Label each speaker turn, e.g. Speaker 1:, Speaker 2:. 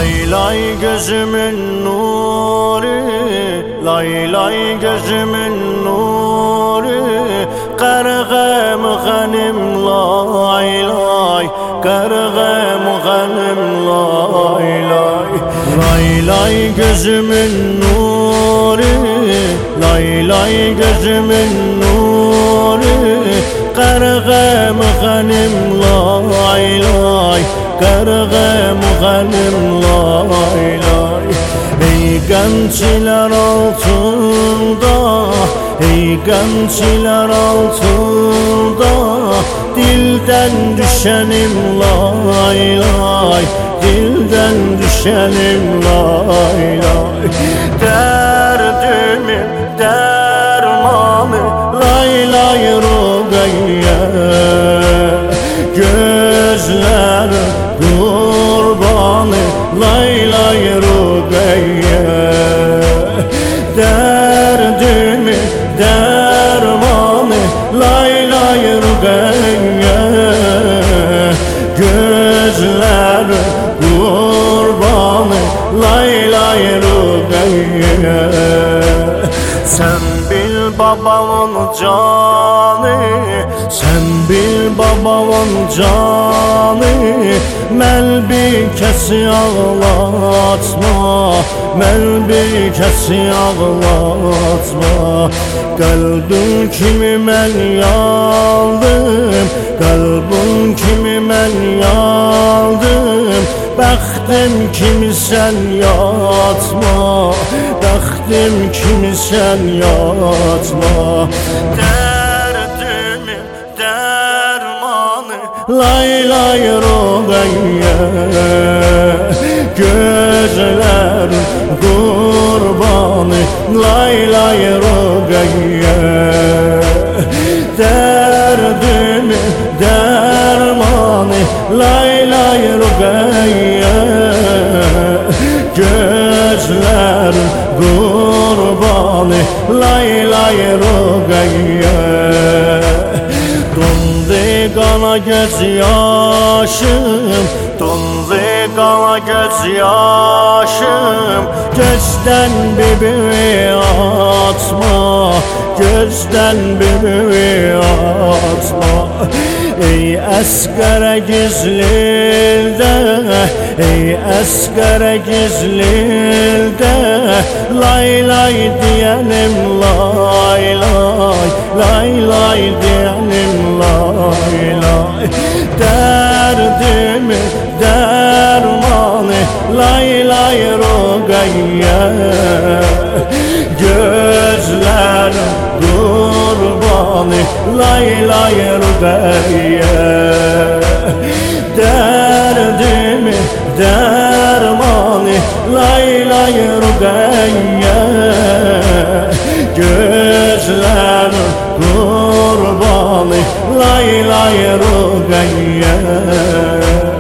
Speaker 1: Lay lay gözümün nuru, lay lay gözümün nuru, kargam ghanim lay lay, kargam ghanim lay lay. Lay lay gözümün nuru, lay lay gözümün nuru, kargam ghanim lay lay, kargam ghanim lay lay. Ey gamçiler altında, ey gamçiler altında, dilden düşenim lay lay, dilden düşenim lay lay. Derdimin dermanı lay lay Rugayye, gözler kurbanı lay lay Rugayye. Derdimi dermanı lay lay Rugayye, gözler kurbanı lay lay Rugayye. Sen bil babamın canı, sen bil babamın canı, melbikesi ağlatma, melbikesi ağlatma. Kalbin kimi ben yaldım, kalbin kimi ben yaldım, bəxtim kimi sen yatma, bəxtim kimi sen yatma. Derdimin dermanı lay lay Rugayye, gözler kurbanı lay lay Rugayye. Derdimin dermanı lay lay Rugayye, gözler kurbanı lay lay Rugayye. Dondu kana göz yaşım, dondu kana göz yaşım, gözden bebeği atma, gözden bebeği atma. Ey eskere gizlilde, ey eskere gizlilde, lay lay diyelim lay lay, lay lay diyelim lay lay. Derdimi dermanı lay lay Rugayye, gözler kurbanı lay lay Rugayye. Derdimi dermanı lay lay Rugayye, gözler kurbanı lay lay Rugayye.